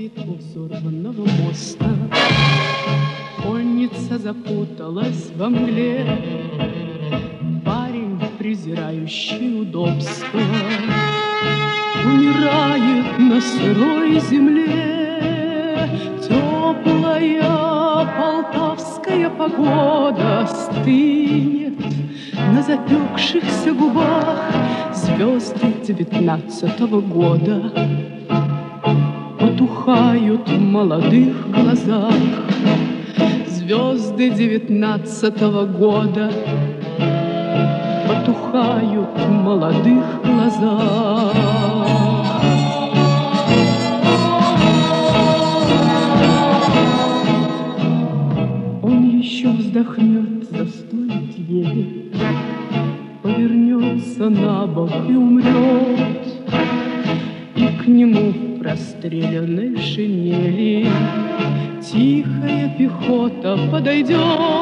стоит у взорванного моста. Конница запуталась во мгле, парень, презирающий удобства, умирает на сырой земле. Теплая полтавская погода стынет на запекшихся губах. Звезды 19-го года потухают в молодых глазах. Звезды 19-го года потухают в молодых глазах. Он еще вздохнет, застонет еле, повернется на бок и умрет, и к нему в простреленной шинели тихая пехота подойдет.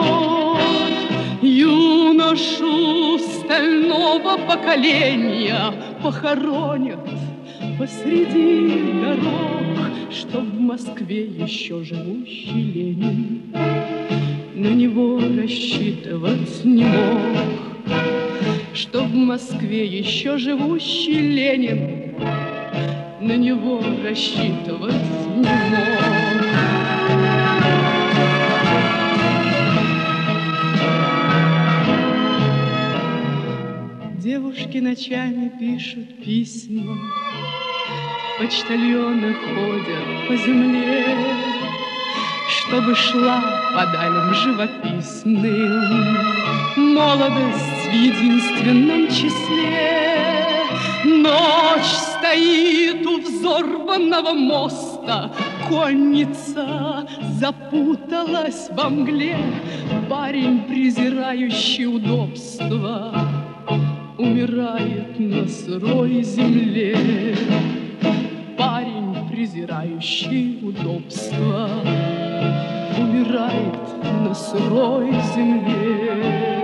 Юношу стального поколения похоронят посреди дорог, что в Москве еще живущий Ленин на него рассчитывать не мог, что в Москве еще живущий Ленин на него рассчитывать не мог. Девушки ночами пишут письма, почтальоны ходят по земле, чтобы шла по далям живописным молодость в единственном числе. Ночь стоит у взорванного моста, конница запуталась во мгле. Парень, презирающий удобства, умирает на сырой земле. Парень, презирающий удобства, умирает на сырой земле.